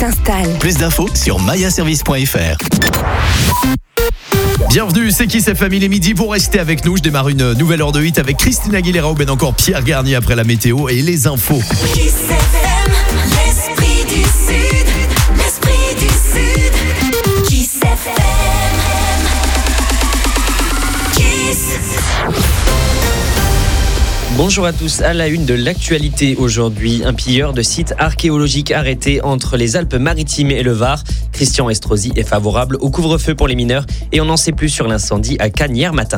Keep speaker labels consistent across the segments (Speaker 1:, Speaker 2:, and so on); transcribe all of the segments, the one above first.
Speaker 1: s'installe.
Speaker 2: Plus d'infos sur mayaservice.fr. Bienvenue, c'est Kiss FM, il est midi. Pour rester avec nous, je démarre une nouvelle heure de hit avec Christina Aguilera ou bien encore Pierre Garnier après la météo et les infos.
Speaker 3: Kiss FM, l'esprit du Sud, l'esprit du Sud. Kiss FM, Kiss.
Speaker 4: Bonjour à tous, à la une de l'actualité aujourd'hui, un pilleur de sites archéologiques arrêté entre les Alpes-Maritimes et le Var. Christian Estrosi est favorable au couvre-feu pour les mineurs et on n'en sait plus sur l'incendie à Cannes hier matin.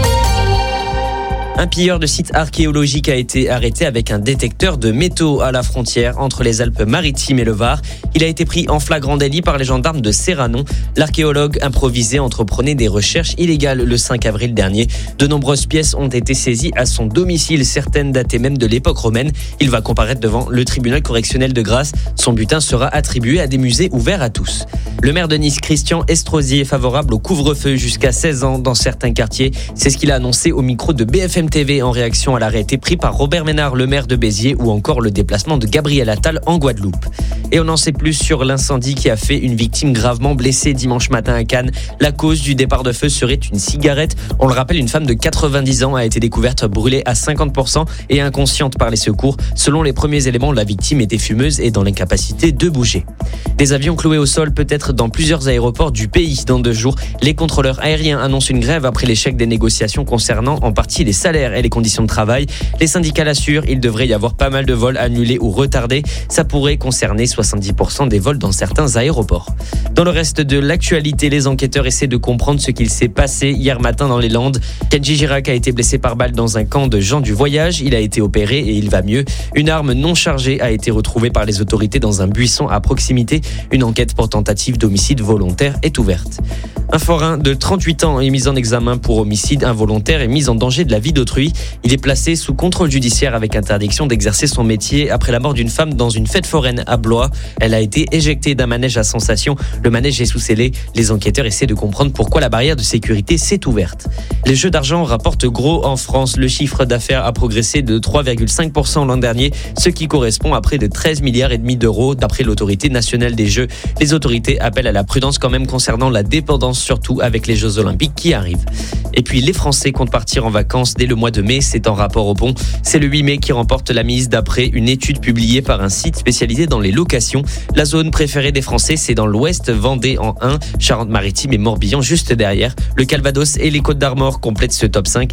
Speaker 4: Un pilleur de sites archéologiques a été arrêté avec un détecteur de métaux à la frontière entre les Alpes-Maritimes et le Var. Il a été pris en flagrant délit par les gendarmes de Serranon. L'archéologue improvisé entreprenait des recherches illégales le 5 avril dernier. De nombreuses pièces ont été saisies à son domicile, certaines datées même de l'époque romaine. Il va comparaître devant le tribunal correctionnel de Grasse. Son butin sera attribué à des musées ouverts à tous. Le maire de Nice, Christian Estrosi, est favorable au couvre-feu jusqu'à 16 ans dans certains quartiers. C'est ce qu'il a annoncé au micro de BFM TV en réaction à l'arrêté pris par Robert Ménard, le maire de Béziers, ou encore le déplacement de Gabriel Attal en Guadeloupe. Et on en sait plus sur l'incendie qui a fait une victime gravement blessée dimanche matin à Cannes. La cause du départ de feu serait une cigarette. On le rappelle, une femme de 90 ans a été découverte brûlée à 50% et inconsciente par les secours. Selon les premiers éléments, la victime était fumeuse et dans l'incapacité de bouger. Des avions cloués au sol peut-être dans plusieurs aéroports du pays dans 2 jours. Les contrôleurs aériens annoncent une grève après l'échec des négociations concernant en partie les salaires et les conditions de travail. Les syndicats l'assurent, il devrait y avoir pas mal de vols annulés ou retardés. Ça pourrait concerner 70% des vols dans certains aéroports. Dans le reste de l'actualité, les enquêteurs essaient de comprendre ce qu'il s'est passé hier matin dans les Landes. Kenji Girac a été blessé par balle dans un camp de gens du voyage. Il a été opéré et il va mieux. Une arme non chargée a été retrouvée par les autorités dans un buisson à proximité. Une enquête pour tentative d'homicide volontaire est ouverte. Un forain de 38 ans est mis en examen pour homicide involontaire et mise en danger de la vie d'autrui. Il est placé sous contrôle judiciaire avec interdiction d'exercer son métier après la mort d'une femme dans une fête foraine à Blois. Elle a été éjectée d'un manège à sensation. Le manège est sous scellé. Les enquêteurs essaient de comprendre pourquoi la barrière de sécurité s'est ouverte. Les jeux d'argent rapportent gros en France. Le chiffre d'affaires a progressé de 3,5% l'an dernier, ce qui correspond à près de 13 milliards et demi d'euros d'après l'autorité nationale des jeux. Les autorités appellent à la prudence quand même concernant la dépendance, surtout avec les Jeux Olympiques qui arrivent. Et puis les Français comptent partir en vacances dès le mois de mai, c'est en rapport au pont. C'est le 8 mai qui remporte la mise d'après une étude publiée par un site spécialisé dans les locations. La zone préférée des Français, c'est dans l'ouest, Vendée en 1, Charente-Maritime et Morbihan juste derrière. Le Calvados et les Côtes-d'Armor complètent ce top 5.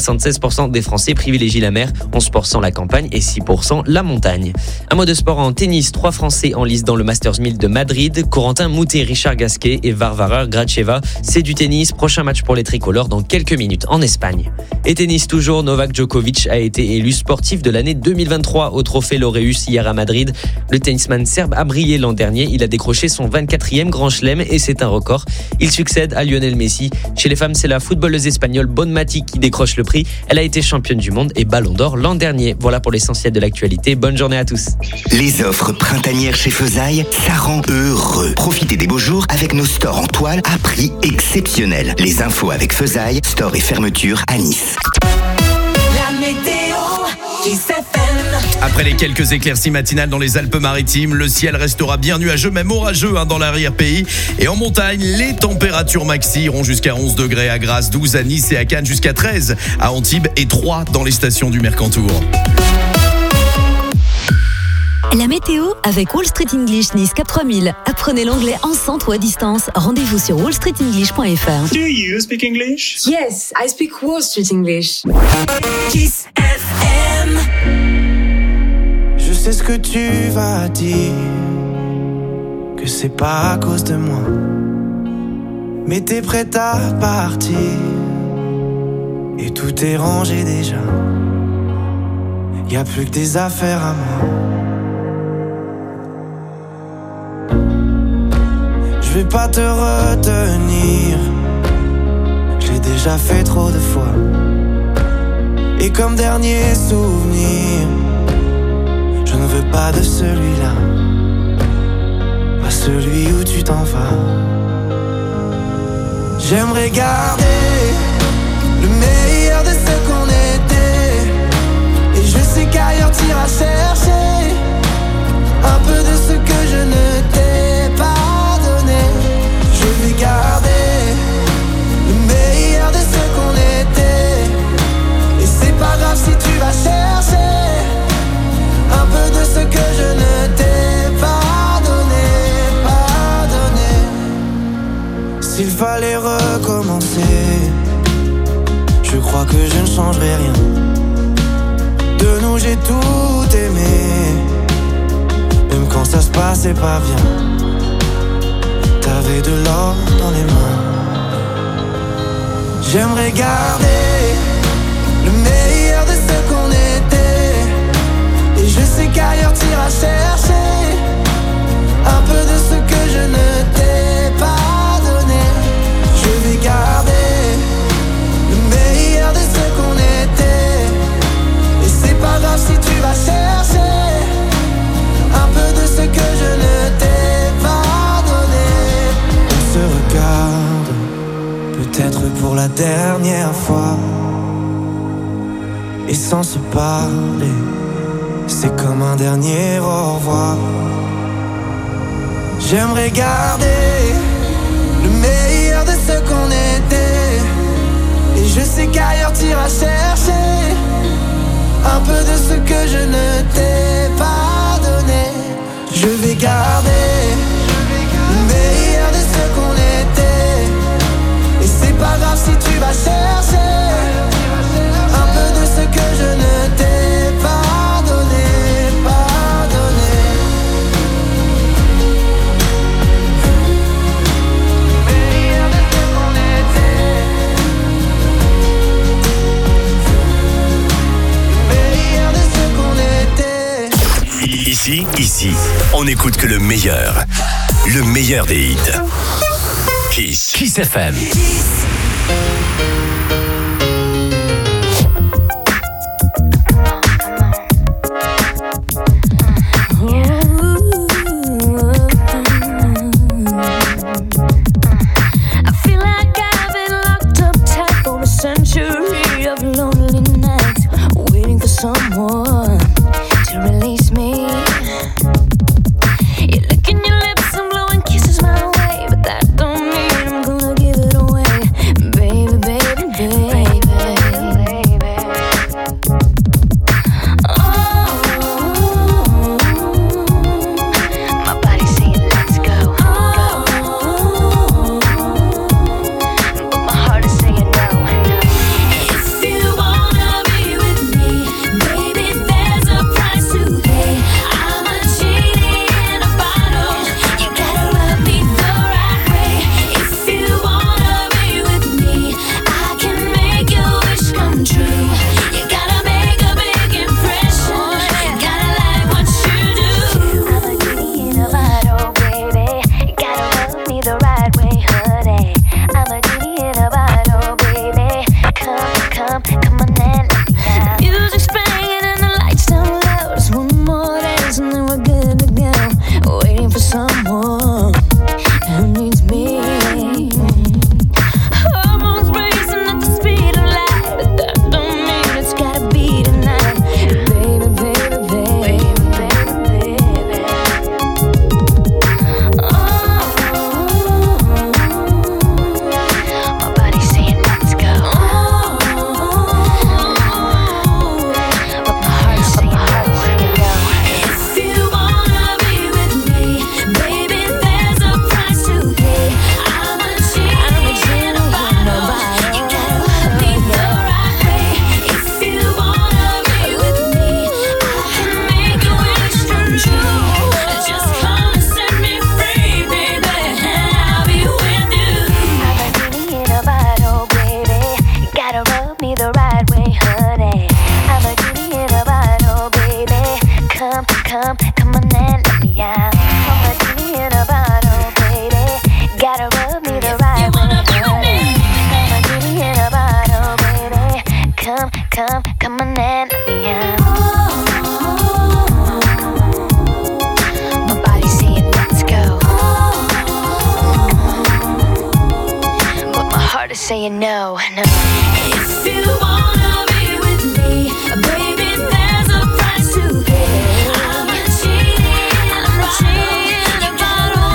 Speaker 4: 76% des Français privilégient la mer, 11% la campagne et 6% la montagne. Un mot de sport en tennis, 3 Français en lice dans le Masters 1000 de Madrid. Corentin Moutet, Richard Gasquet et Varvara Gracheva. C'est du tennis, prochain match pour les tricolores dans quelques minutes en Espagne. Et tennis toujours, Novak Djokovic a été élu sportif de l'année 2023 au trophée Laureus hier à Madrid. Le tennisman serbe a brillé l'an dernier, il a décroché son 24e grand chelem et c'est un record. Il succède à Lionel Messi. Chez les femmes, c'est la footballeuse espagnole Bonmati qui décroche le prix. Elle a été championne du monde et Ballon d'Or l'an dernier. Voilà pour l'essentiel de l'actualité. Bonne journée à tous.
Speaker 5: Les offres printanières chez Feuzaille, ça rend heureux. Profitez des beaux jours avec nos stores en toile à prix exceptionnel. Les infos avec Feuzaille, store et fermeture à Nice.
Speaker 3: La météo, Kiss FM.
Speaker 2: Après les quelques éclaircies matinales dans les Alpes-Maritimes, le ciel restera bien nuageux, même orageux dans l'arrière-pays. Et en montagne, les températures maxi iront jusqu'à 11 degrés à Grasse, 12 à Nice et à Cannes, jusqu'à 13 à Antibes et 3 dans les stations du Mercantour.
Speaker 6: La météo avec Wall Street English Nice Cap 3000. Apprenez l'anglais en centre ou à distance. Rendez-vous sur wallstreetenglish.fr.
Speaker 7: Do you speak English?
Speaker 1: Yes, I speak Wall Street English.
Speaker 3: Kiss FM.
Speaker 8: Je sais ce que tu vas dire, que c'est pas à cause de moi, mais t'es prête à partir et tout est rangé déjà. Y a plus que des affaires à moi. Je vais pas te retenir, je l'ai déjà fait trop de fois. Et comme dernier souvenir, je ne veux pas de celui-là, pas celui où tu t'en vas. J'aimerais garder le meilleur de ce qu'on était, et je sais qu'ailleurs t'iras chercher un peu de ce que je ne t'ai. fallait recommencer. Je crois que je ne changerai rien. De nous j'ai tout aimé, même quand ça se passait pas bien. T'avais de l'or dans les mains. J'aimerais garder le meilleur de ce qu'on était. Et je sais qu'ailleurs t'iras chercher un peu de ce que je ne t'ai pas donné. Je vais garder le meilleur de ce qu'on était. Et c'est pas grave si tu vas chercher un peu de ce que je ne t'ai pas donné. On se regarde, peut-être pour la dernière fois. Et sans se parler, c'est comme un dernier au revoir. J'aimerais garder le meilleur de ce qu'on était. Et je sais qu'ailleurs t'iras chercher un peu de ce que je ne t'ai pas donné. Je vais garder le meilleur de ce qu'on était. Et c'est pas grave si tu vas chercher un peu de ce que je ne t'ai pas donné, pas donné. Meilleur de ce qu'on était. Meilleur de ce qu'on était.
Speaker 7: Ici, on écoute que le meilleur des hits. Kiss FM.
Speaker 9: Someone to release me. You're licking your lips and blowing kisses my way, but that don't mean I'm gonna give it away, baby, baby, baby, baby. Oh, my body's saying let's go. Oh, but my heart is saying no. If you wanna be with me, baby, there's a price to pay. I'm a genie in a bottle. You gotta rub me the right way. If you wanna be with me, I can make your wish come true. You gotta make a big impression. Gotta like what you do. I'm a genie in a bottle, baby. You gotta rub me the right way, honey. I'm a genie in a bottle, baby. Come on and let me out. Music's playing and the lights down low. Just one more dance and then we're good to go. Waiting for someone who needs me. Hormones racing at the speed of light, but that don't mean it's gotta be tonight. Baby, baby, baby, baby, baby. Oh, my body's saying let's go. But my heart's saying no. If you wanna be with me, baby, there's a price to pay. I'm a genie in a bottle. You gotta rub me the right way. If you wanna be with me, I can make your wish come true. Just come and set me free, baby, and I'll be with you. I'm a genie in a bottle, baby. You gotta rub me the right way, honey. I'm a genie in a bottle, baby. Come on and let me out. I'm a genie in a bottle, baby. Gotta rub me the right way, honey. I'm a genie in a bottle, baby. Come on and let me out. My body's saying let's go, but my heart is saying no, no. If you wanna be with me, baby, there's a price to pay. I'm a genie in a bottle.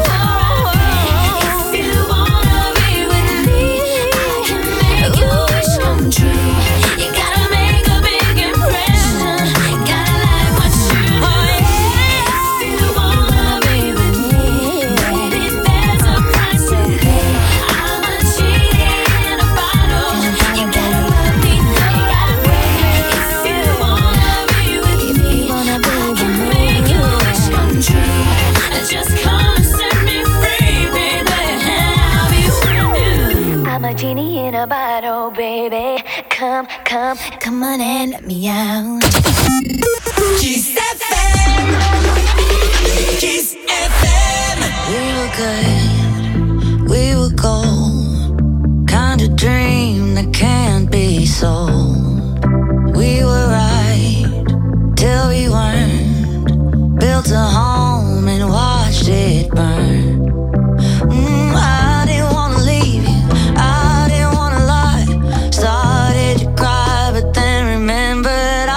Speaker 9: If you wanna be with me, I can make your wish come true. You gotta make a big impression. Gotta like what you do. If you wanna be with me, baby, there's a price to pay. I'm in a bottle, baby. Come on and let me out.
Speaker 3: Kiss FM. Kiss FM.
Speaker 10: We were good, we were gold. Kind of dream that can't be sold. We were right till we weren't. Built a home and watched it burn. I didn't wanna leave you, I didn't wanna lie. Started to cry, but then remembered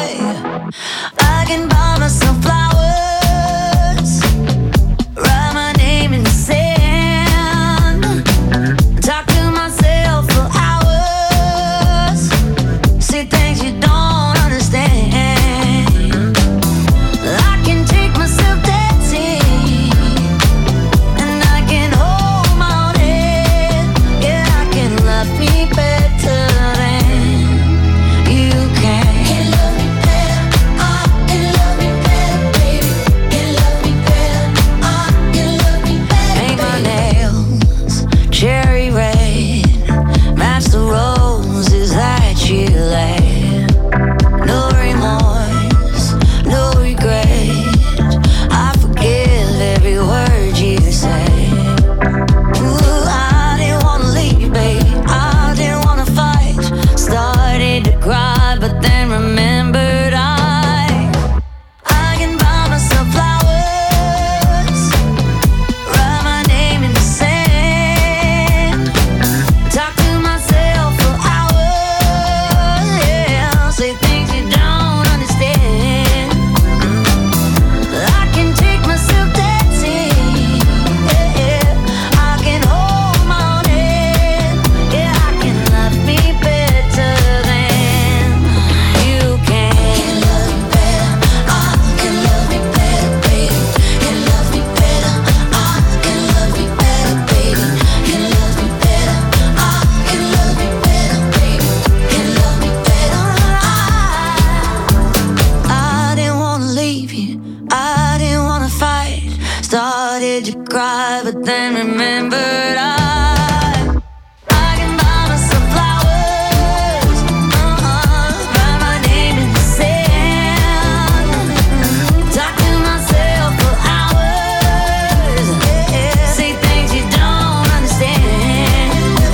Speaker 10: I can buy myself flowers, write my name in the sand, talk to myself for hours, say things you don't understand. I can take myself dancing, and I can hold my own head. Yeah, I can love me better than you can.
Speaker 9: Can love me better, can love me better, baby. Can love me better, can love me better.
Speaker 10: Paint my nails cherry red, match the roses that you laid. No remorse, no regret. I forgive every word you say. Ooh, I didn't wanna leave, babe. I didn't wanna fight. Started to cry, but then remembered I can buy myself flowers, write my name in the sand, talk to myself for hours, yeah, say things you don't understand. I can take myself dancing, yeah, I can hold my own head, yeah, I can love me better than you can.
Speaker 9: Can love me better, can love me better, baby. Can love me better, can love me better, baby. Can love me better, can love me better, baby. Can love me better.
Speaker 10: I didn't wanna leave you, I didn't wanna fight. Started to cry, but then remembered I can buy myself flowers, write my name in the sand, talk to myself for hours, yeah, say things you don't understand.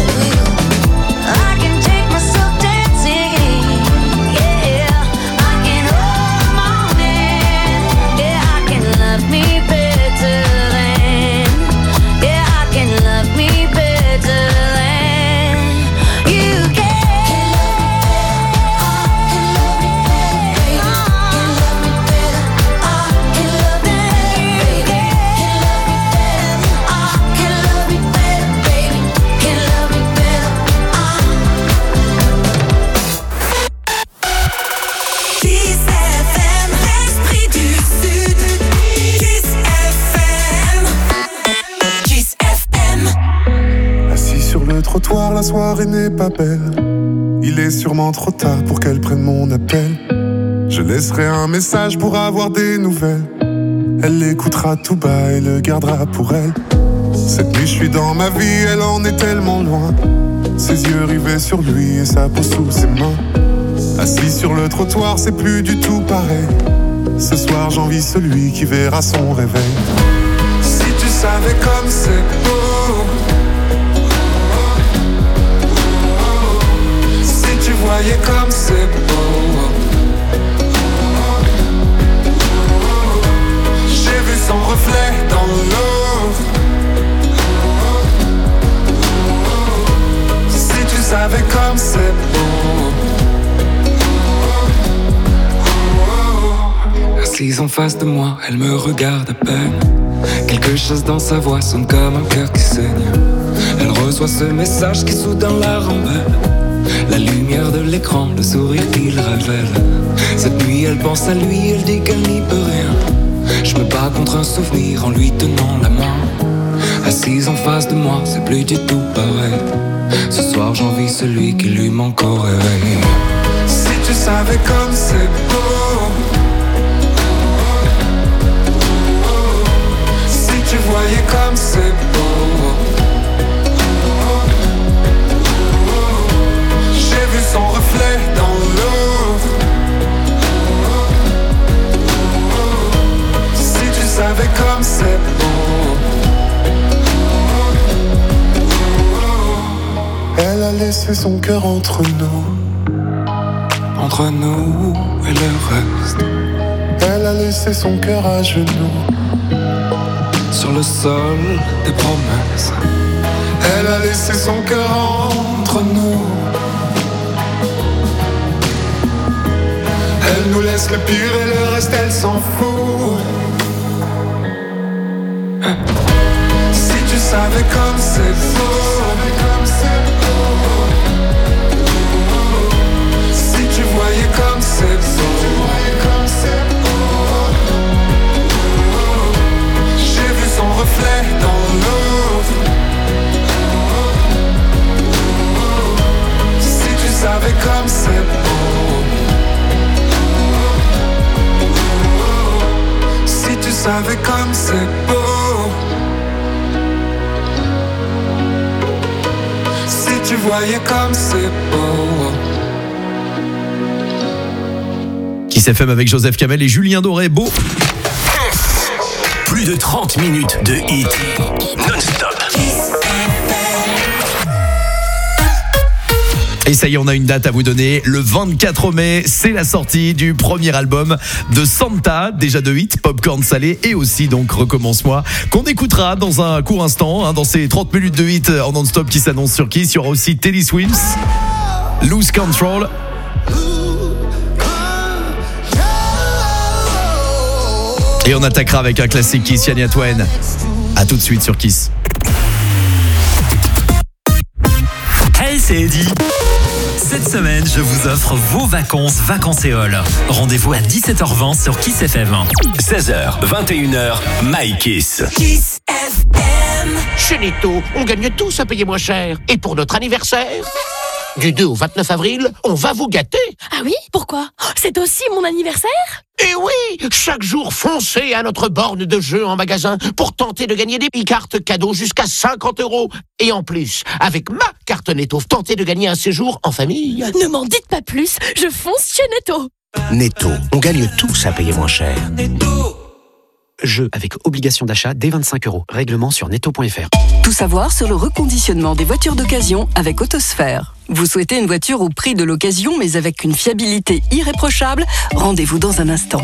Speaker 10: I can take myself dancing, yeah, I can hold my own hand, yeah, I can love me better than, yeah, I can love me better than you can.
Speaker 3: Kiss FM, l'esprit du Sud. Kiss FM. Kiss FM.
Speaker 8: Assis sur le trottoir, la soirée n'est pas belle. Il est sûrement trop tard pour qu'elle prenne mon appel. Je laisserai un message pour avoir des nouvelles. Elle l'écoutera tout bas et le gardera pour elle. Cette nuit je suis dans ma vie, elle en est tellement loin. Ses yeux rivés sur lui et sa peau sous ses mains. Assis sur le trottoir, c'est plus du tout pareil. Ce soir j'envie celui qui verra son réveil. Si tu savais comme c'est beau, si tu voyais comme c'est beau. J'ai vu son reflet dans l'eau. Si tu savais comme c'est beau.
Speaker 11: Assise en face de moi, elle me regarde à peine. Quelque chose dans sa voix sonne comme un cœur qui saigne. Elle reçoit ce message qui soudain la rend belle. La lumière de l'écran, le sourire qu'il révèle. Cette nuit elle pense à lui, elle dit qu'elle n'y peut rien. Je me bats contre un souvenir en lui tenant la main. Assise en face de moi, c'est plus du tout pareil. Ce soir j'envie celui qui lui manque au réveil.
Speaker 8: Si tu savais comme c'est beau. Si tu voyais comme c'est beau. laissé son cœur entre nous et le reste. Elle a laissé son cœur à genoux sur le sol des promesses. Elle a laissé son cœur entre nous. Elle nous laisse le pire et le reste elle s'en fout. Si tu savais comme c'est beau, si tu voyais comme c'est beau, j'ai vu son reflet dans l'eau. Si tu savais comme c'est beau, si tu savais comme c'est beau, si tu voyais comme c'est beau.
Speaker 2: Kiss FM avec Joseph Kamel et Julien Doré. Beau.
Speaker 7: Plus de 30 minutes de hit non-stop.
Speaker 2: Et ça y est, on a une date à vous donner. Le 24 mai, c'est la sortie du premier album de Santa, déjà de hit, Popcorn Salé et aussi donc Recommence-moi, qu'on écoutera dans un court instant, dans ces 30 minutes de hit en non-stop qui s'annoncent sur Kiss. Il y aura aussi Teddy Swims, Lose Control. Et on attaquera avec un classique Kiss, Shania Twain. A tout de suite sur Kiss.
Speaker 12: Hey, c'est Eddie. Cette semaine, je vous offre vos vacances Vacancéole. Rendez-vous à 17h20 sur Kiss FM.
Speaker 7: 16h, 21h, My Kiss.
Speaker 3: Kiss FM.
Speaker 13: Chez Netto, on gagne tous à payer moins cher. Et pour notre anniversaire, du 2 au 29 avril, on va vous gâter.
Speaker 14: Ah oui? Pourquoi? C'est aussi mon anniversaire?
Speaker 13: Et oui, chaque jour, foncez à notre borne de jeu en magasin pour tenter de gagner des cartes cadeaux jusqu'à 50 €. Et en plus, avec ma carte Netto, tentez de gagner un séjour en famille.
Speaker 14: Ne m'en dites pas plus, je fonce chez Netto.
Speaker 13: Netto, on gagne tous à payer moins cher. Jeu avec obligation d'achat dès 25 €. Règlement sur netto.fr.
Speaker 15: Tout savoir sur le reconditionnement des voitures d'occasion avec Autosphère. Vous souhaitez une voiture au prix de l'occasion mais avec une fiabilité irréprochable? Rendez-vous dans un instant.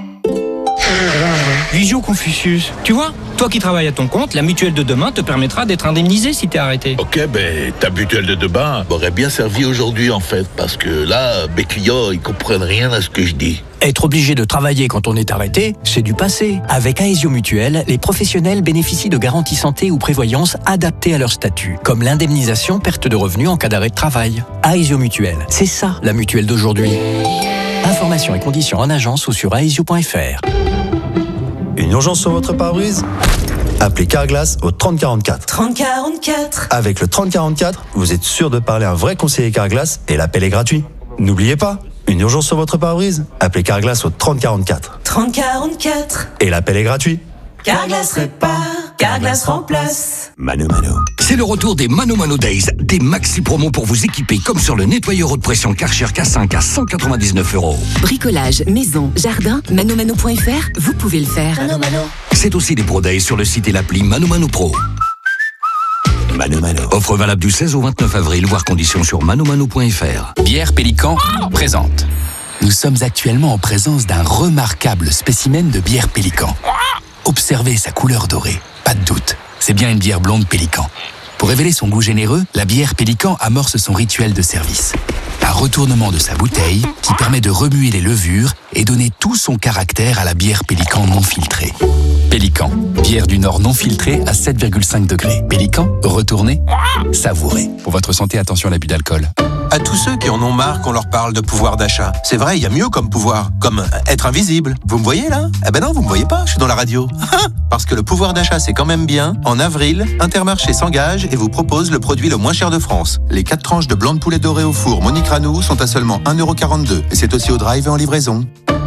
Speaker 16: Visio Confucius. Tu vois, toi qui travailles à ton compte, la mutuelle de demain te permettra d'être indemnisé si t'es arrêté.
Speaker 17: Ok, ta mutuelle de demain m'aurait bien servi aujourd'hui en fait, parce que là, mes clients, ils comprennent rien à ce que je dis.
Speaker 18: Être obligé de travailler quand on est arrêté, c'est du passé. Avec Aesio Mutuelle, les professionnels bénéficient de garanties santé ou prévoyance adaptées à leur statut, comme l'indemnisation perte de revenus en cas d'arrêt de travail. Aesio Mutuelle, c'est ça la mutuelle d'aujourd'hui. Informations et conditions en agence ou sur aesio.fr.
Speaker 19: Une urgence sur votre pare-brise? Appelez Carglass au 3044.
Speaker 3: 3044.
Speaker 19: Avec le 3044, vous êtes sûr de parler à un vrai conseiller Carglass et l'appel est gratuit. N'oubliez pas, une urgence sur votre pare-brise? Appelez Carglass au 3044.
Speaker 3: 3044.
Speaker 19: Et l'appel est gratuit.
Speaker 3: Carglass répare, Carglass remplace.
Speaker 7: Mano Mano.
Speaker 20: C'est le retour des Mano Mano Days, des maxi promos pour vous équiper comme sur le nettoyeur haute pression Karcher K5 à 199 €.
Speaker 21: Bricolage, maison, jardin, manomano.fr, vous pouvez le faire.
Speaker 3: Mano Mano.
Speaker 20: C'est aussi des Pro Days sur le site et l'appli Mano Mano Pro.
Speaker 7: Mano Mano.
Speaker 20: Offre valable du 16 au 29 avril, voire conditions sur manomano.fr.
Speaker 22: Bière Pélican présente. Nous sommes actuellement en présence d'un remarquable spécimen de bière Pélican. Observez sa couleur dorée, pas de doute, c'est bien une bière blonde Pélican. Pour révéler son goût généreux, la bière Pélican amorce son rituel de service. Un retournement de sa bouteille qui permet de remuer les levures et donner tout son caractère à la bière Pélican non filtrée. Pélican, bière du Nord non filtrée à 7,5 degrés. Pélican, retournez, savourez. Pour votre santé, attention à l'abus d'alcool.
Speaker 23: À tous ceux qui en ont marre qu'on leur parle de pouvoir d'achat. C'est vrai, il y a mieux comme pouvoir, comme être invisible. Vous me voyez là? Eh ben non, vous me voyez pas, je suis dans la radio. Parce que le pouvoir d'achat, c'est quand même bien. En avril, Intermarché s'engage et vous propose le produit le moins cher de France. Les 4 tranches de blanc de poulet doré au four Monique Ranou sont à seulement 1,42 € et c'est aussi au drive et en livraison.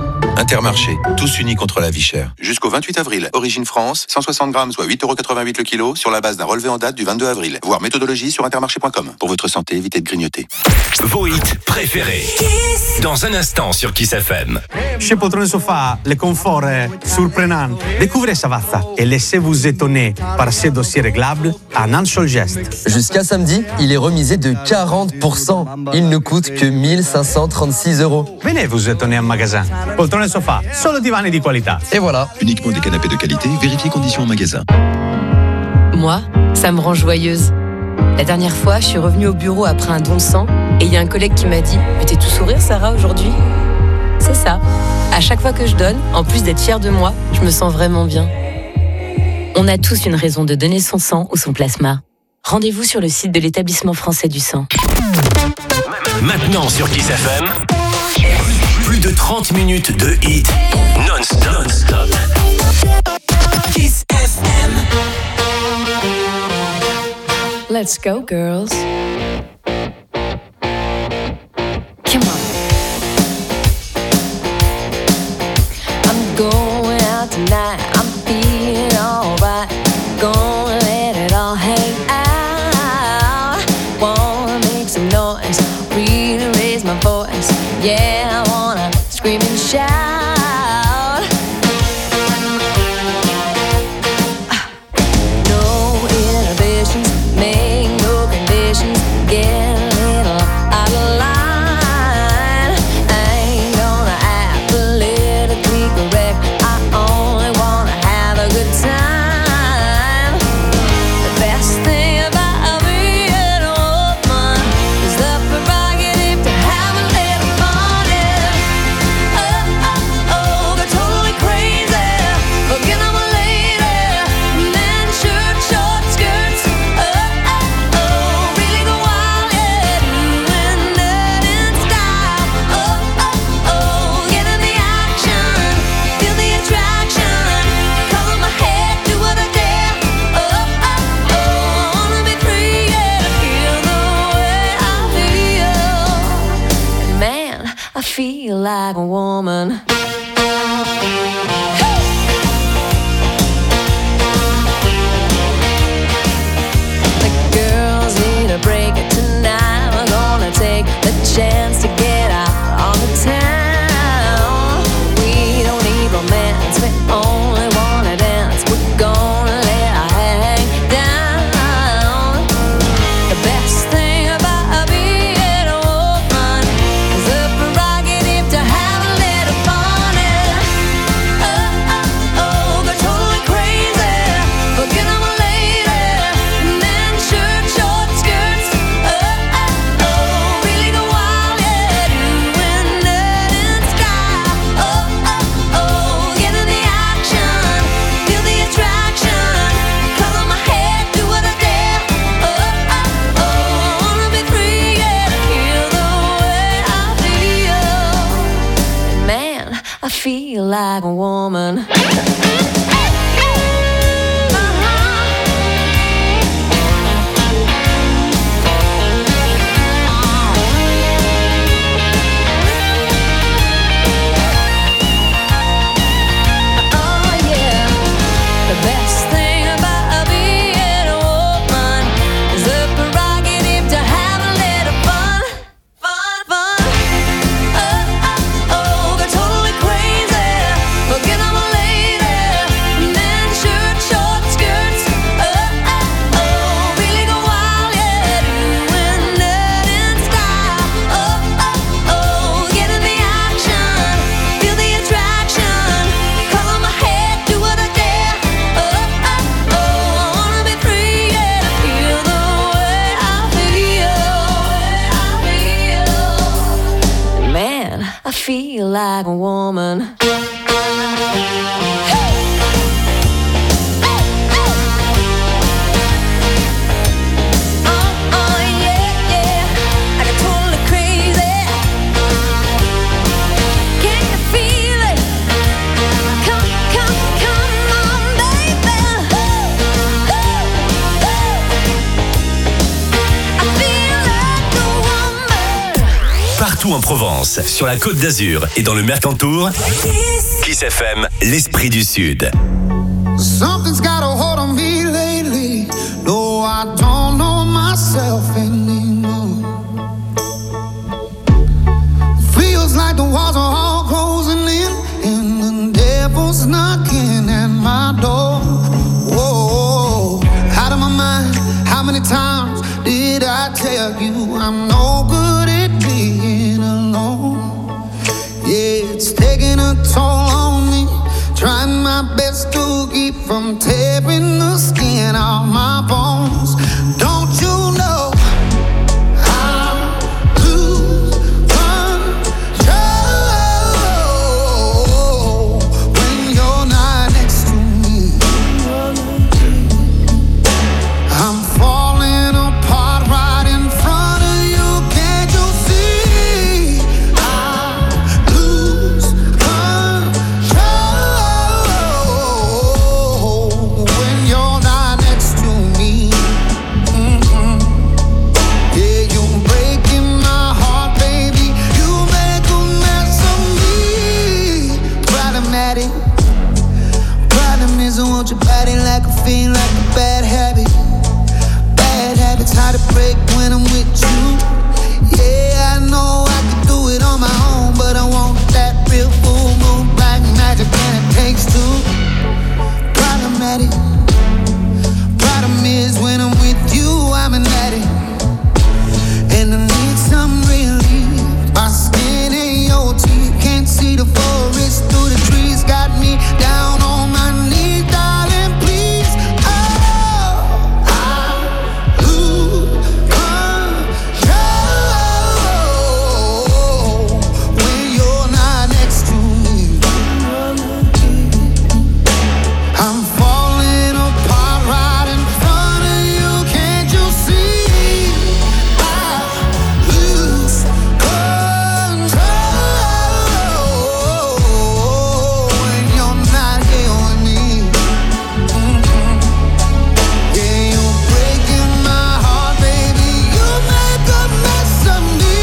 Speaker 23: Intermarché, tous unis contre la vie chère. Jusqu'au 28 avril, Origine France, 160 grammes, soit 8,88 € le kilo, sur la base d'un relevé en date du 22 avril. Voir méthodologie sur intermarché.com. Pour votre santé, évitez de grignoter.
Speaker 7: Vos hits préférés. Dans un instant sur Kiss FM.
Speaker 4: Chez Poltrone Sofa, le confort est surprenant. Découvrez Savazza et laissez-vous étonner par ses dossiers réglables en un seul geste.
Speaker 5: Jusqu'à samedi, il est remisé de 40%. Il ne coûte que 1536 €.
Speaker 4: Venez vous étonner en magasin. Poltrone Sofa, solo divani di qualità.
Speaker 5: Et voilà.
Speaker 6: Uniquement des canapés de qualité, vérifiez conditions en magasin.
Speaker 24: Moi, ça me rend joyeuse. La dernière fois, je suis revenue au bureau après un don de sang et il y a un collègue qui m'a dit « Mais t'es tout sourire, Sarah, aujourd'hui ?» C'est ça. À chaque fois que je donne, en plus d'être fière de moi, je me sens vraiment bien. On a tous une raison de donner son sang ou son plasma. Rendez-vous sur le site de l'Établissement français du sang.
Speaker 7: Maintenant sur Kiss FM, plus de 30 minutes de hits non-stop.
Speaker 3: Kiss FM.
Speaker 24: Let's go, girls. Come on. I'm going out tonight. I'm feeling alright. Gonna let it all hang out. Wanna make some noise. Really raise my voice. Yeah, I wanna scream and shout. No inhibitions, make no conditions. Get a little out of line. I ain't gonna act politically correct. I only wanna have a good time. The best thing about being a woman is the prerogative to have a little fun. Oh, go totally crazy. Forget I'm a lady. Men shirt, short skirts. Oh, really go wild, yeah. Doing that in style. Oh, get in the action. Feel the attraction. Color my head, do what I dare. I wanna be free, yeah. Feel the way I feel. Man, I feel like a woman. The girls need a break tonight. We're gonna take the chance to get out on the town. We don't need romance, we only wanna dance. We're gonna let our hang down. The best thing about being a woman is the prerogative to have a little fun. Oh, go totally crazy. Forget I'm a lady. Men shirt, short skirts. Oh, really go wild, yeah. Doing that in style. Oh, get in the action. Feel the attraction. Color my head, do what I dare. I wanna be free, yeah. Feel the way I feel. Man, I feel like a woman. Oh yeah, the best thing about being a woman is the prerogative to have a little fun. Oh, go totally crazy. Forget I'm a lady. Men shirt, short skirts. Oh, really go wild, yeah. Doing that in style. Oh, get in the action. Feel the attraction. Color my head, do what I dare. I wanna be free, yeah. Feel the way I feel. Man, I feel like a woman. Oh, yeah. I got totally crazy. Can you feel it? Come on, baby. I feel like a woman.
Speaker 7: partout en Provence, sur la Côte d'Azur et dans le Mercantour. Kiss FM, l'esprit du Sud.
Speaker 8: Something's got a hold on me lately. No, I don't know myself anymore. Feels like the walls are all closing in, and the devil's knocking at my door. Whoa, out of my mind. How many times did I tell you I'm no good at being alone? Yeah, it's taking a toll on me. Trying my best to keep from tearing the skin off my bones. Don't you know I lose control when you're not next to me? I'm falling apart right in front of you. Can't you see? I lose control when you're not next to me. Yeah, you're breaking my heart, baby. You make a mess of me. Problematic. Problem is I want your body like a fiend, like a bad habit. Bad habits hard to break when I'm with you. Yeah, I know I could do it on my own, but I want that real full moon black magic, and it takes two. Problematic. Problem is when I'm with you, I'm an addict, and I need some relief. My skin ain't your teeth, can't see the forest through the trees. Got me down on my knees, darling, please. Oh, I lose control when you're not next to me. I'm falling apart right in front of you. Can't you see? I lose control when you're not here with me. Yeah, you're breaking my heart, baby. You make a mess of me.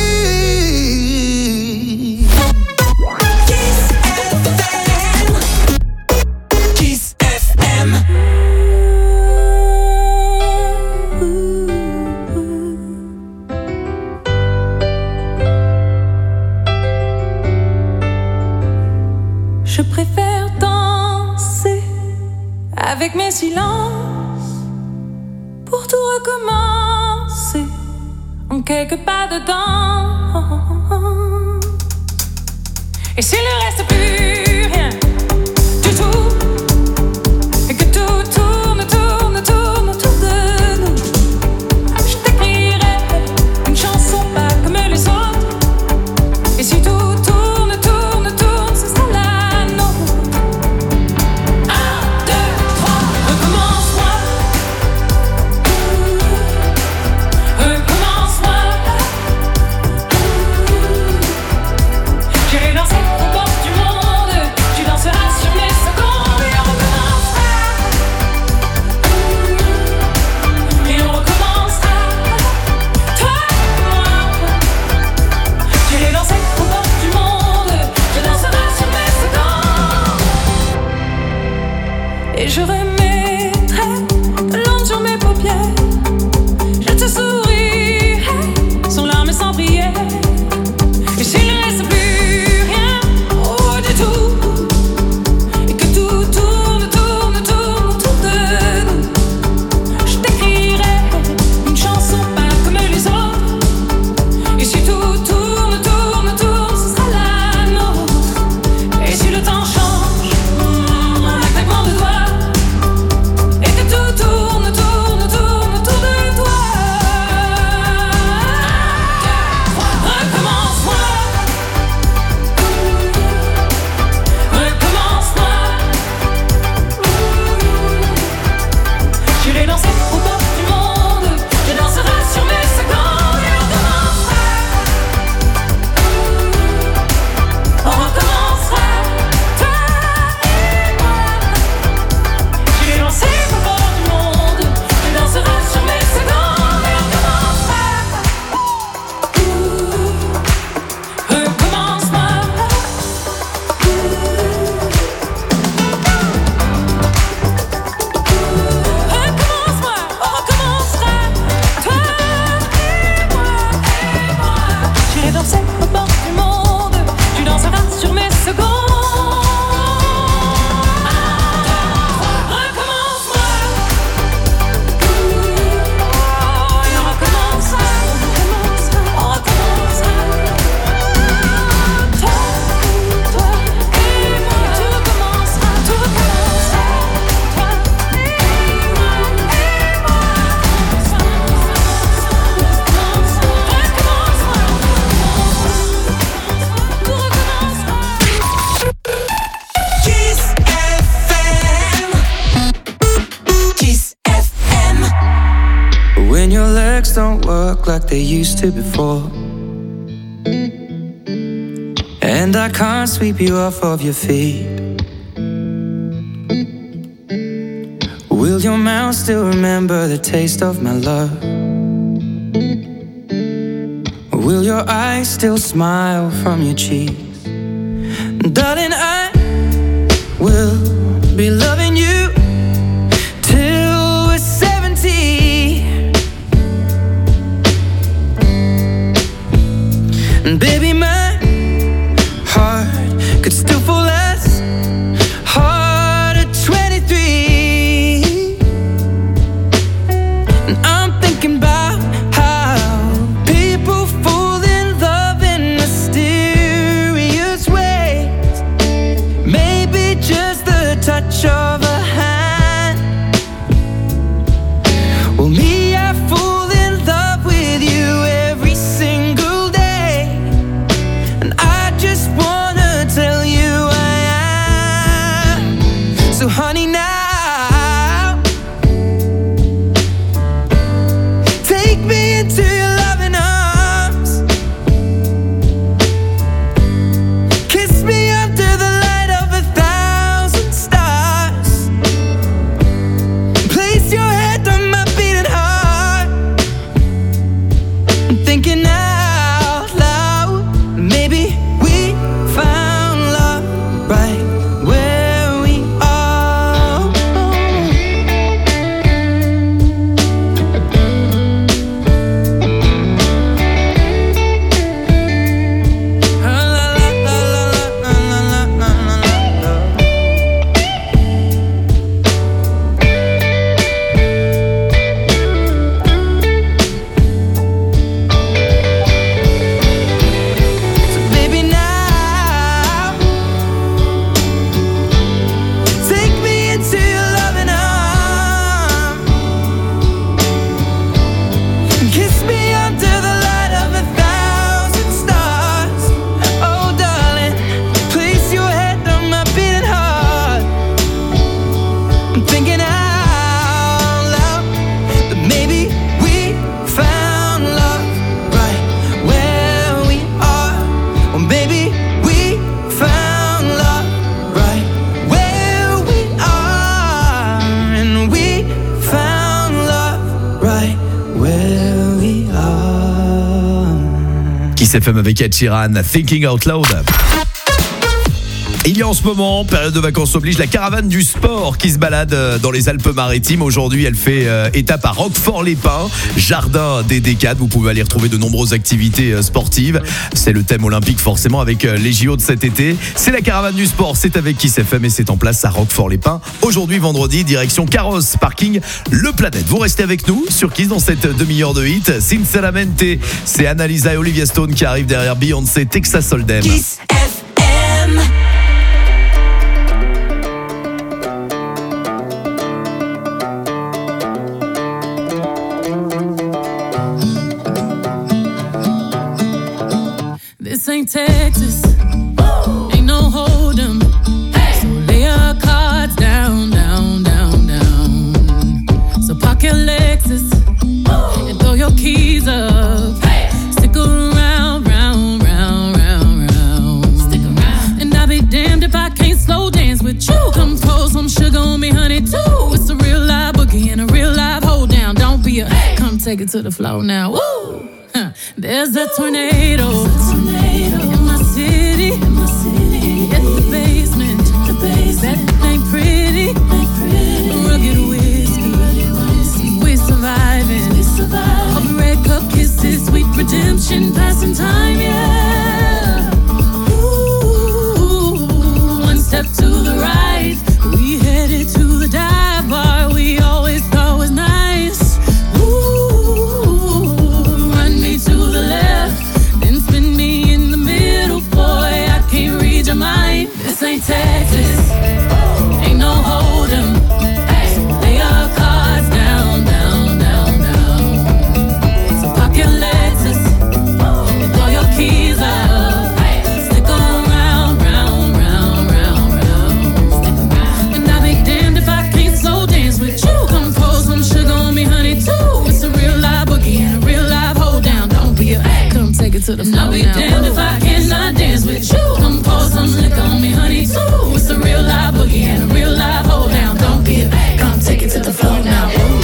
Speaker 3: Kiss FM.
Speaker 24: Je préfère danser avec mes silences pour tout recommencer en quelques pas dedans. Et s'il ne reste plus rien du tout, et que tout tourne, tourne, tourne autour de nous, je t'écrirai une chanson pas comme les autres. Et si tout tourne, tourne, tourne, ce sera la nôtre. 1, 2, 3, recommence-moi. Recommence-moi. J'irai danser aux portes du monde. Tu danseras
Speaker 8: legs don't work like they used to before. And I can't sweep you off of your feet. Will your mouth still remember the taste of my love? Will your eyes still smile from your cheeks? Darling, I will be loving you till we're 70. And baby, my heart could still fall as hard at 23. And I'm thinking about how people fall in love in mysterious ways. Maybe just the touch of a hand. Well, me, I fall in love with you every single day. And I just wanna tell you I am. So honey, now take me into your loving arms. Kiss me under the light of 1,000 stars. Place your head on my beating heart. I'm thinking out loud. Maybe we found love right where we are. So baby, now take me into your loving arms. Kiss me under the light of 1,000 stars. Oh darling, place your head on my beating heart. I'm thinking out loud that maybe we found love right where we are. Or maybe we found love right where we are. And we found love right where we are.
Speaker 2: Kiss FM avec Ed Sheeran, Thinking Out Loud. Il y a en ce moment, période de vacances oblige, la caravane du sport qui se balade dans les Alpes-Maritimes. Aujourd'hui, elle fait étape à Roquefort-les-Pins, jardin des Décades. Vous pouvez aller retrouver de nombreuses activités sportives. C'est le thème olympique forcément avec les JO de cet été. C'est la caravane du sport, c'est avec Kiss FM et c'est en place à Roquefort-les-Pins. Aujourd'hui, vendredi, direction Carrosse, parking Le Planète. Vous restez avec nous sur Kiss dans cette demi-heure de hit. Sinceramente, c'est Annalisa et Olivia Stone qui arrivent derrière Beyoncé, Texas Hold'em.
Speaker 3: Kiss FM.
Speaker 1: This ain't Texas, ain't no hold'em. So lay your cards down, down, down, down. So park your Lexus and throw your keys up. Stick around, round, round, round, round. Stick around. And I'll be damned if I can't slow dance with you. Come pour some sugar on me, honey, too. It's a real live boogie and a real live hold down. Don't be a come take it to the floor now. Woo! There's a tornado in my city, at the basement. That ain't pretty. Rugged whiskey, we're surviving. All the red cup kisses, sweet redemption, passing time, yeah. Ooh, one step to the right, we headed to the dive bar we always thought was nice. Run me to the left, then spin me in the middle, boy, I can't read your mind. This ain't Texas, ain't no hold'em. So lay your cards down, down, down, down. So park your Lexus and throw your to the flow. I'll be damned if I cannot dance with you. Come pour some liquor on me, honey, too. It's a real live boogie and a real live hold down. Don't be a babe, come take it to the floor now. Ooh.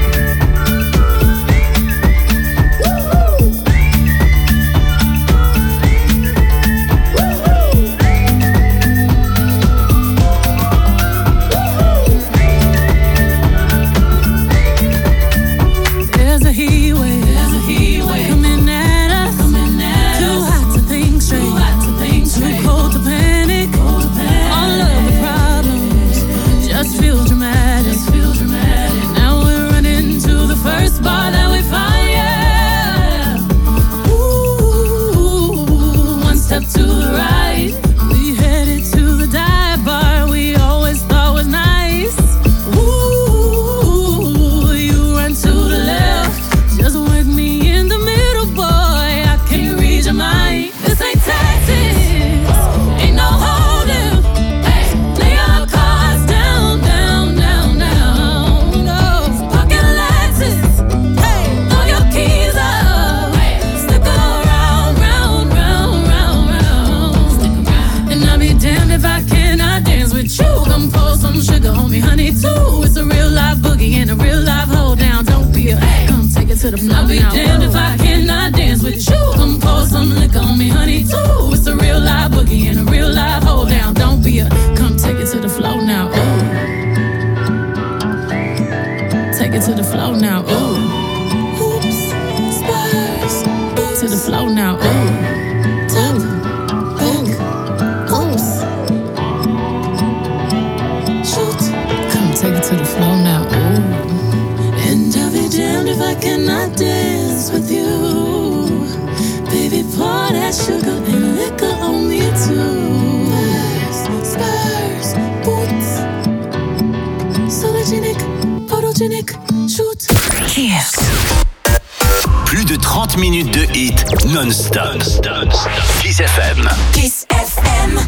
Speaker 1: I'll be damned if I cannot dance with you. Come pour some liquor on me, honey, too. It's a real live boogie and a real live hold down. Don't be a, come take it to the flow now. Ooh. Take it to the flow now. Ooh. Hoops, spurs, to the flow now. Ooh. Tap, back, oops. Shoot, come take it to the flow now. Ooh. And I'll be damned if I cannot dance with you. Baby, pour that sugar and liquor on me too. Spurs, boots, sologenic, photogenic, shoot.
Speaker 7: Kiss. Plus de 30 minutes de hit non-stop. Kiss FM.
Speaker 3: Kiss FM.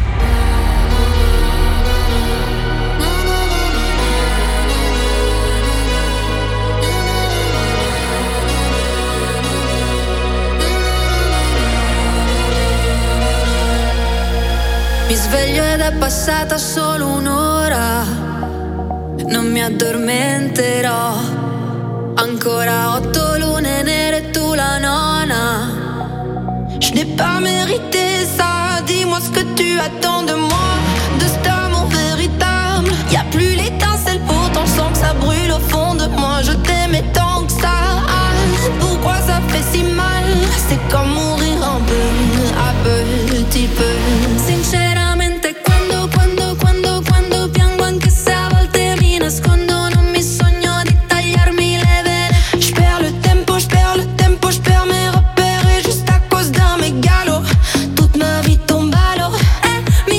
Speaker 24: Mi sveglio ed è passata solo un'ora, non mi addormenterò. Ancora 8 lune nere e tu la nona. Je n'ai pas mérité ça, dis-moi ce que tu attends de moi, de cet amour véritable. Y'a plus l'étincelle, pourtant je sens que ça brûle au fond de moi. Je t'aimais tant que ça, pourquoi ça fait si mal? C'est comme mourir un peu, à petit peu. Sinceramente quando piango, anche se a volte mi nascondo, non mi sogno di tagliarmi le vene. Je perds le tempo, je perds mes repères, et juste à cause d'un mégalo toute ma vie tombe à l'eau. Mi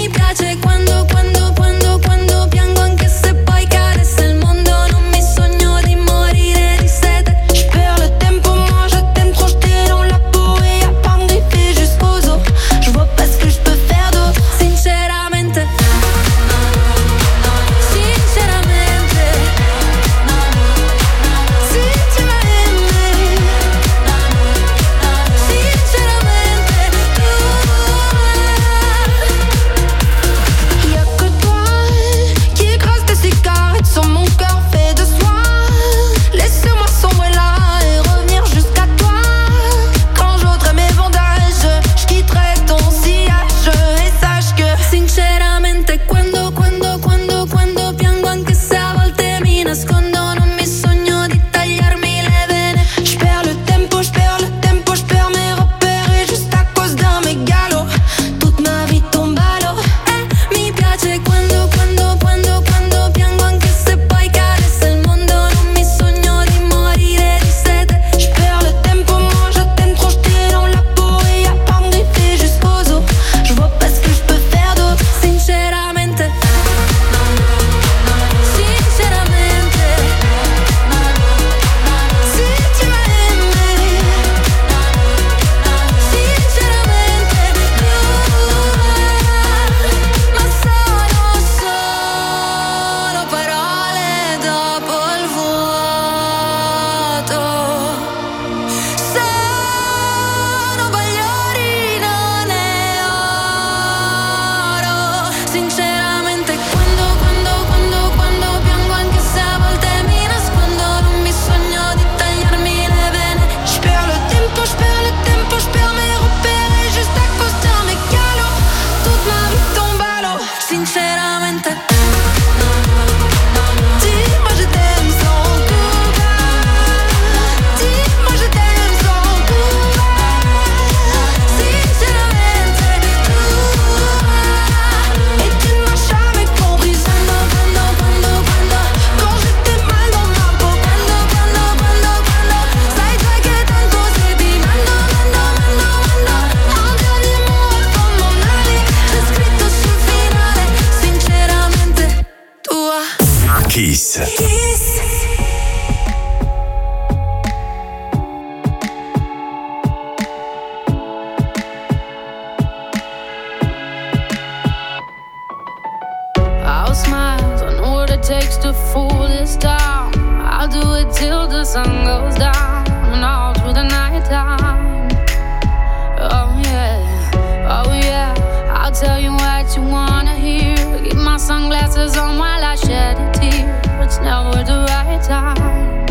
Speaker 1: till the sun goes down and all through the night time. Oh yeah, I'll tell you what you wanna hear. Keep my sunglasses on while I shed a tear. It's never the right time.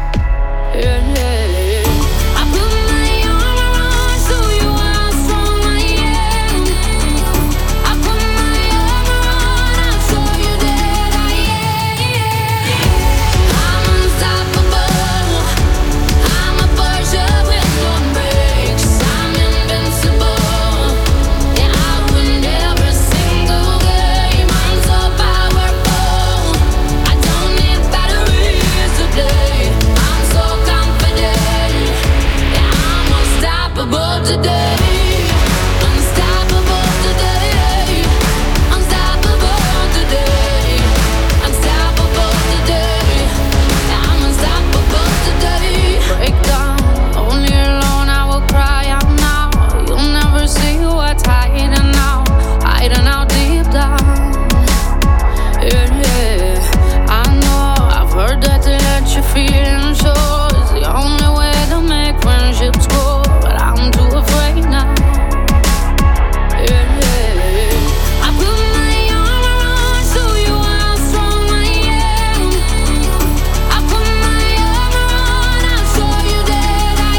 Speaker 1: Yeah. I put my arm around, show you how strong I am. I put my arm around, I'll show you that I am. I'm unstoppable. I'm a Porsche with no brakes. I'm invincible. Yeah, I win every single game. I'm so powerful. I don't need batteries to play. I'm so confident. Yeah, I'm unstoppable today. Unstoppable today. Unstoppable today. Unstoppable today. Yeah, I'm unstoppable today. Break down, only alone I will cry out now. You'll never see what's hiding out deep down. Yeah, I know, I've heard that to let your feelings show is the only way to make friendships grow, but I'm too afraid now. Yeah, I put my arm around, show you how strong I am. I put my arm around, I'll show you that I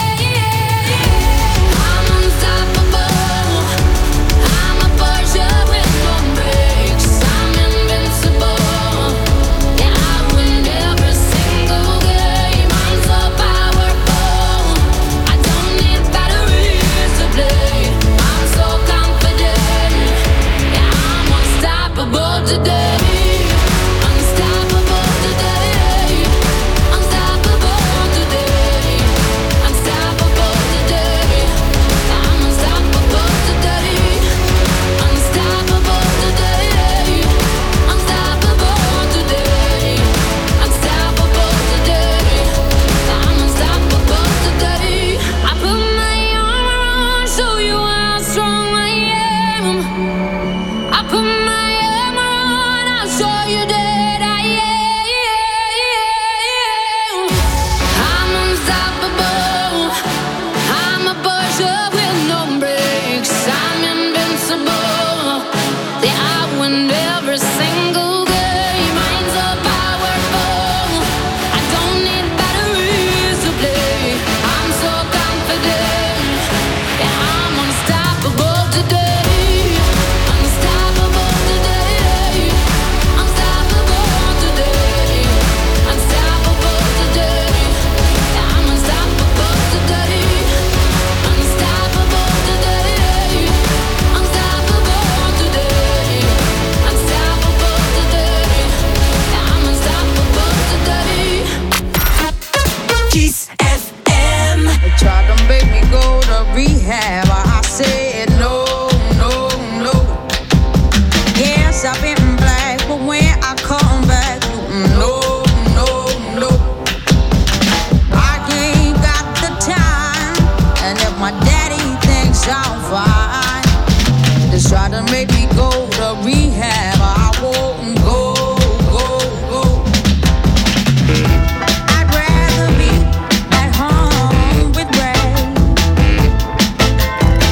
Speaker 1: am. I'm unstoppable. I'm a Porsche with no brakes. I'm invincible. Yeah, I win every single game. I'm so powerful. I don't need batteries to play. I'm so confident. Yeah, I'm unstoppable today. Unstoppable today. Unstoppable today. Unstoppable today. I'm unstoppable today. Unstoppable today. Unstoppable today. Unstoppable today. I'm unstoppable today. I put my arm around, show you how strong I am. I put my arm around, I'll show you that I am. I'm unstoppable. I'm a Porsche with no brakes. I'm invincible. Yeah, I win every single game. I'm so powerful. I don't need batteries to play. I'm so confident. Yeah, I'm unstoppable today. Unstoppable today. Unstoppable today. Unstoppable today. Yeah, I'm unstoppable today. Unstoppable today. Unstoppable today. Unstoppable today. Yeah, I'm unstoppable today.
Speaker 3: Kiss FM.
Speaker 9: They tried to make me go to rehab. I said no, no, no. Yes, I've been black, but when I come back, no, no, no. I ain't got the time, and if my daddy thinks I'm fine, they try to make me go to rehab. I won't go, go, go. I'd rather be at home with Ray.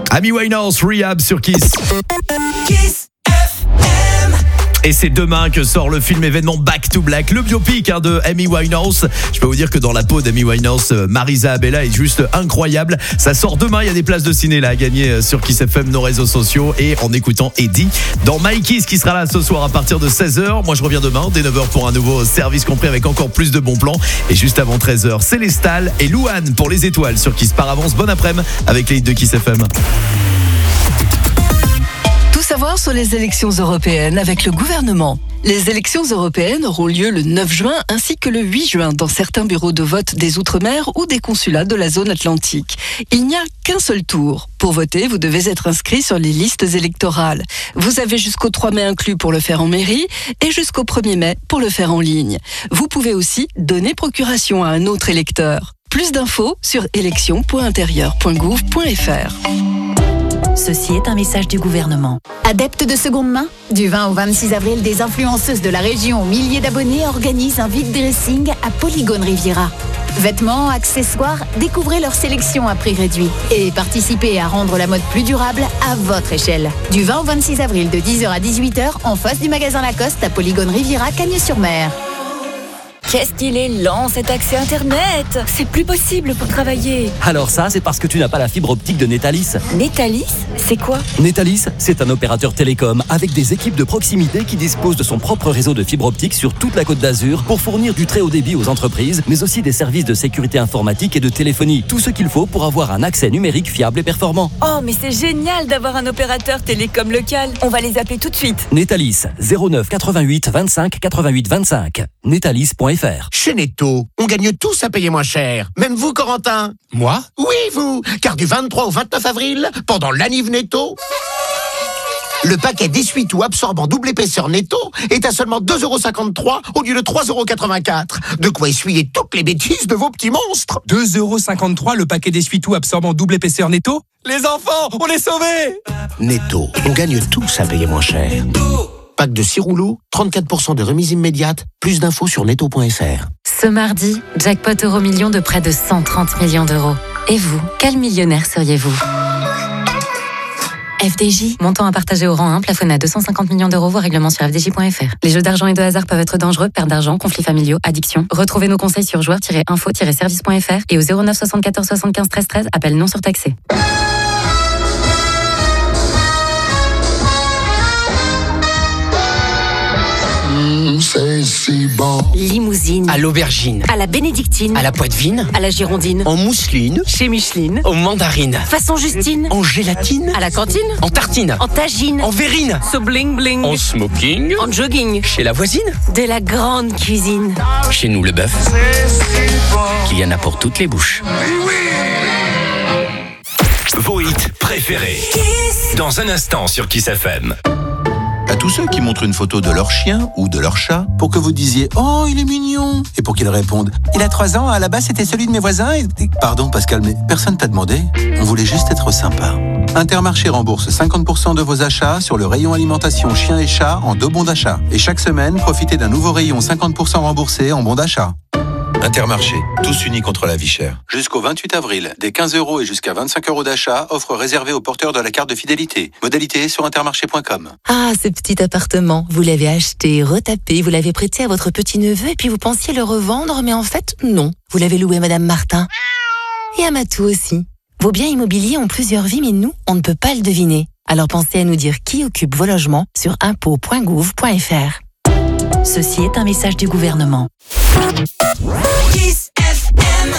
Speaker 2: Amy Winehouse, Rehab sur Kiss.
Speaker 3: Kiss.
Speaker 2: Et c'est demain que sort le film événement Back to Black, le biopic de Amy Winehouse. Je peux vous dire que dans la peau d'Amy Winehouse, Marisa Abela est juste incroyable. Ça sort demain, il y a des places de ciné là à gagner sur Kiss FM, nos réseaux sociaux et en écoutant Eddie dans My Kiss qui sera là ce soir à partir de 16h. Moi je reviens demain dès 9h pour un nouveau service compris avec encore plus de bons plans. Et juste avant 13h, Célestal et Louane pour les étoiles sur Kiss par avance. Bon après-midi avec les hits de Kiss FM.
Speaker 15: Savoir sur les élections européennes avec le gouvernement. Les élections européennes auront lieu le 9 juin ainsi que le 8 juin dans certains bureaux de vote des Outre-mer ou des consulats de la zone atlantique. Il n'y a qu'un seul tour. Pour voter, vous devez être inscrit sur les listes électorales. Vous avez jusqu'au 3 mai inclus pour le faire en mairie et jusqu'au 1er mai pour le faire en ligne. Vous pouvez aussi donner procuration à un autre électeur. Plus d'infos sur élections.intérieur.gouv.fr.
Speaker 21: Ceci est un message du gouvernement. Adeptes de seconde main, du 20 au 26 avril, des influenceuses de la région aux milliers d'abonnés organisent un vide dressing à Polygone Riviera. Vêtements, accessoires, découvrez leur sélection à prix réduit et participez à rendre la mode plus durable à votre échelle. Du 20 au 26 avril de 10h à 18h en face du magasin Lacoste à Polygone Riviera, Cagnes-sur-Mer.
Speaker 10: Qu'est-ce qu'il est lent cet accès internet. C'est plus possible pour travailler.
Speaker 11: Alors ça, c'est parce que tu n'as pas la fibre optique de Netalis.
Speaker 10: Netalis, c'est quoi?
Speaker 11: Netalis, c'est un opérateur télécom avec des équipes de proximité qui disposent de son propre réseau de fibre optique sur toute la Côte d'Azur pour fournir du très haut débit aux entreprises, mais aussi des services de sécurité informatique et de téléphonie. Tout ce qu'il faut pour avoir un accès numérique fiable et performant.
Speaker 10: Oh, mais c'est génial d'avoir un opérateur télécom local. On va les appeler tout de suite.
Speaker 11: Netalis, 09 88 25 88 25. Netalis.fr.
Speaker 13: Chez Netto, on gagne tous à payer moins cher. Même vous, Corentin.
Speaker 12: Moi?
Speaker 13: Oui, vous. Car du 23 au 29 avril, pendant l'Aniv Netto, le paquet d'essuie-tout absorbant double épaisseur Netto est à seulement 2,53€ au lieu de 3,84€. De quoi essuyer toutes les bêtises de vos petits monstres.
Speaker 12: 2,53€ le paquet d'essuie-tout absorbant double épaisseur Netto? Les enfants, on est sauvés!
Speaker 13: Netto, on gagne tous à payer moins cher. Pack de 6 rouleaux, 34% de remise immédiate, plus d'infos sur netto.fr.
Speaker 14: Ce mardi, jackpot Euro-Million de près de 130 millions d'euros. Et vous, quel millionnaire seriez-vous? FDJ, montant à partager au rang 1, plafonné à 250 millions d'euros, voire règlement sur fdj.fr. Les jeux d'argent et de hasard peuvent être dangereux, perte d'argent, conflits familiaux, addiction. Retrouvez nos conseils sur joueurs-info-service.fr et au 09 74 75 13 13, appel non surtaxé.
Speaker 25: C'est si bon.
Speaker 21: Limousine.
Speaker 12: À l'aubergine.
Speaker 21: À la bénédictine.
Speaker 12: À la poitevine.
Speaker 21: À la girondine.
Speaker 12: En mousseline.
Speaker 21: Chez Micheline.
Speaker 12: En mandarine.
Speaker 21: Façon Justine.
Speaker 12: En gélatine.
Speaker 21: À la cantine.
Speaker 12: En tartine.
Speaker 21: En tagine.
Speaker 12: En verrine.
Speaker 21: So bling bling.
Speaker 12: En smoking.
Speaker 21: En jogging.
Speaker 12: Chez la voisine.
Speaker 21: De la grande cuisine.
Speaker 12: Chez nous, le bœuf. Qu'il y en a pour toutes les bouches.
Speaker 7: Vos hits préférés. Dans un instant sur Kiss FM.
Speaker 23: À tous ceux qui montrent une photo de leur chien ou de leur chat pour que vous disiez « Oh, il est mignon !» et pour qu'ils répondent « Il a 3 ans, à la base c'était celui de mes voisins et... » Pardon Pascal, mais personne t'a demandé. On voulait juste être sympa. Intermarché rembourse 50% de vos achats sur le rayon alimentation chien et chat en 2 bons d'achat. Et chaque semaine, profitez d'un nouveau rayon 50% remboursé en bons d'achat. Intermarché, tous unis contre la vie chère. Jusqu'au 28 avril, des 15 € et jusqu'à 25 € d'achat, offre réservée aux porteurs de la carte de fidélité. Modalité sur intermarché.com.
Speaker 21: Ah, ce petit appartement, vous l'avez acheté, retapé, vous l'avez prêté à votre petit-neveu et puis vous pensiez le revendre, mais en fait, non. Vous l'avez loué à Madame Martin. Et à Matou aussi. Vos biens immobiliers ont plusieurs vies, mais nous, on ne peut pas le deviner. Alors pensez à nous dire qui occupe vos logements sur impôts.gouv.fr. Ceci est un message du gouvernement.
Speaker 3: Kiss FM.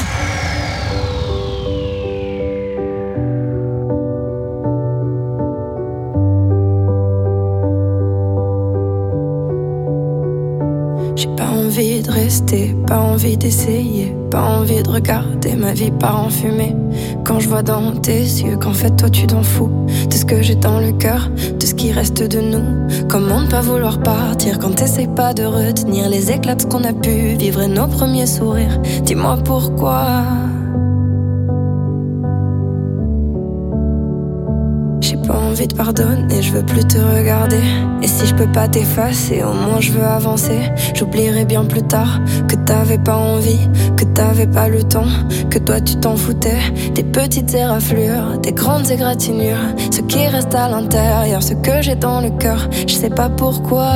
Speaker 26: J'ai pas envie de rester, pas envie d'essayer, pas envie de regarder ma vie part en fumée. Quand je vois dans tes yeux qu'en fait toi tu t'en fous de ce que j'ai dans le cœur, de ce qui reste de nous. Comment ne pas vouloir partir quand t'essayes pas de retenir les éclats de ce qu'on a pu vivre et nos premiers sourires. Dis-moi pourquoi. J'ai pas envie de pardonner, je veux plus te regarder. Et si je peux pas t'effacer, au moins je veux avancer. J'oublierai bien plus tard que t'avais pas envie, que t'avais pas le temps, que toi tu t'en foutais. Des petites éraflures, des grandes égratignures, ce qui reste à l'intérieur, ce que j'ai dans le cœur, je sais pas pourquoi.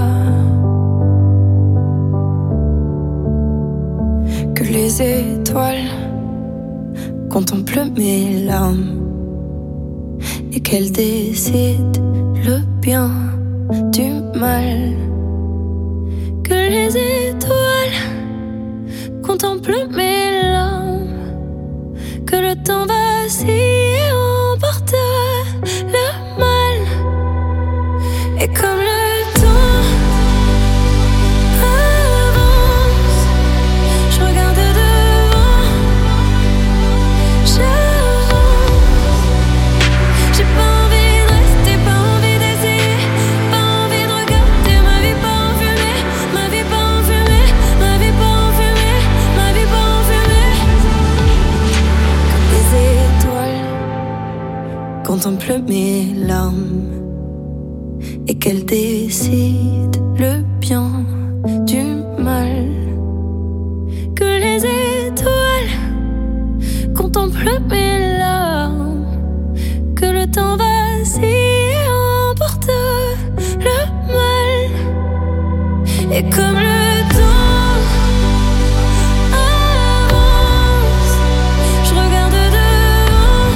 Speaker 26: Que les étoiles contemplent mes larmes et qu'elles décident le bien du mal. Que les étoiles contemplent mes larmes, que le temps vacille et emporte le mal. Et comme le temps avance, je regarde devant, j'avance. J'ai pas envie de rester, pas envie d'essayer, pas envie de regarder ma vie pas en fumée, ma vie pas en fumée, ma vie pas en fumée, ma vie pas en fumée. Comme les étoiles contemplent mes larmes et qu'elles décident le bien du mal. Que les étoiles contemplent mes larmes, que le temps vacille et emporte le mal. Et comme le temps avance, je regarde devant,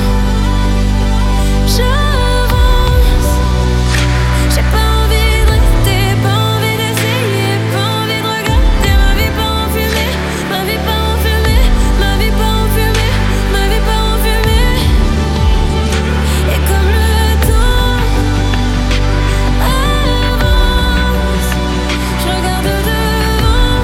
Speaker 26: j'avance. J'ai pas envie de rester, pas envie d'essayer, pas envie de regarder ma vie pas en fumée, ma vie pas en fumée, ma vie pas en fumée, ma vie pas en fumée. Et comme le temps avance, je regarde devant,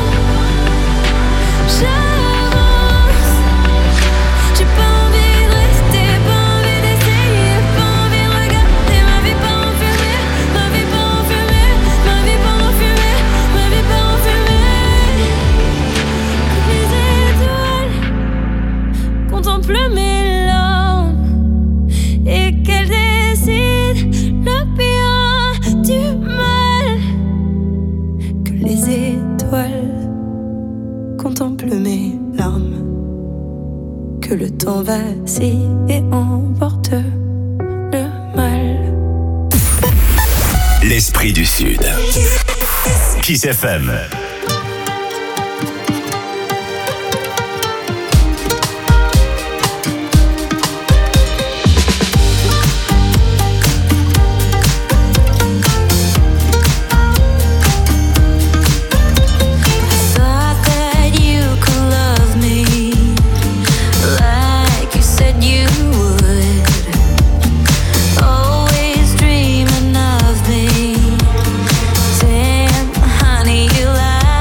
Speaker 26: j'avance. J'ai pas envie de rester, pas envie d'essayer, pas envie de regarder ma vie pas en fumée, ma vie pas en fumée, ma vie pas en fumée, ma vie pas en fumée. Les étoiles contemplent mes larmes et qu'elles décident le bien du mal. Que les étoiles contemplent mes larmes, que le temps vacille et emporte le mal.
Speaker 7: L'esprit du Sud. Kiss FM.
Speaker 24: Thought that you could love me like you said you would. Always dreaming of me. Damn, honey, you lied.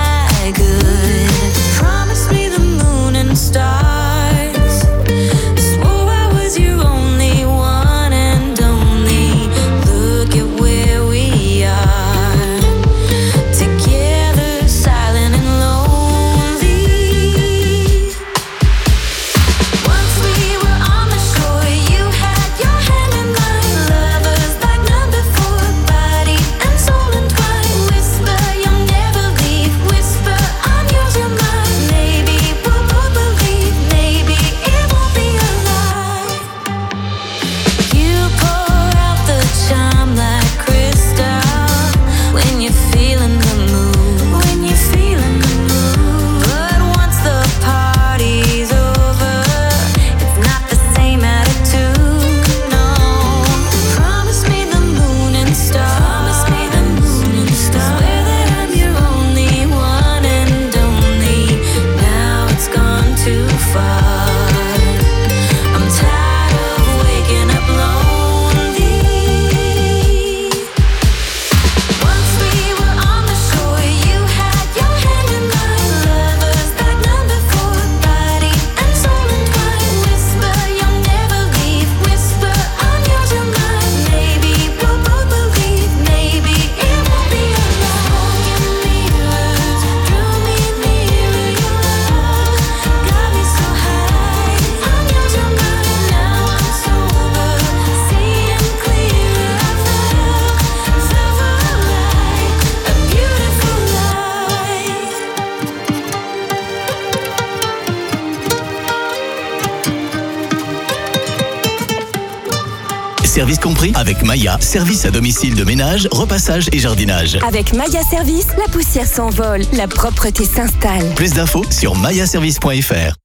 Speaker 7: Service compris. Avec Maya, service à domicile de ménage, repassage et jardinage.
Speaker 10: Avec Maya Service, la poussière s'envole, la propreté s'installe.
Speaker 7: Plus d'infos sur mayaservice.fr.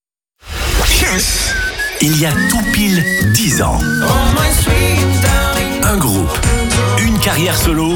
Speaker 7: Il y a tout pile 10 ans. Un groupe, une carrière solo.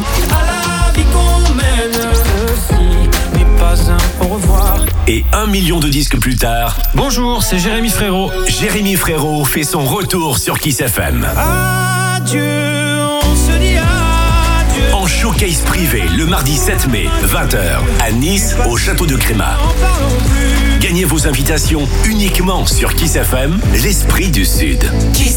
Speaker 8: Au revoir.
Speaker 7: Et 1 million de disques plus tard.
Speaker 8: Bonjour, c'est Jérémy Frérot.
Speaker 7: Jérémy Frérot fait son retour sur Kiss FM.
Speaker 8: Adieu, on se dit adieu.
Speaker 7: En showcase privé le mardi 7 mai, 20h, à Nice, au château de Crémat. Gagnez vos invitations uniquement sur Kiss FM, l'esprit du Sud.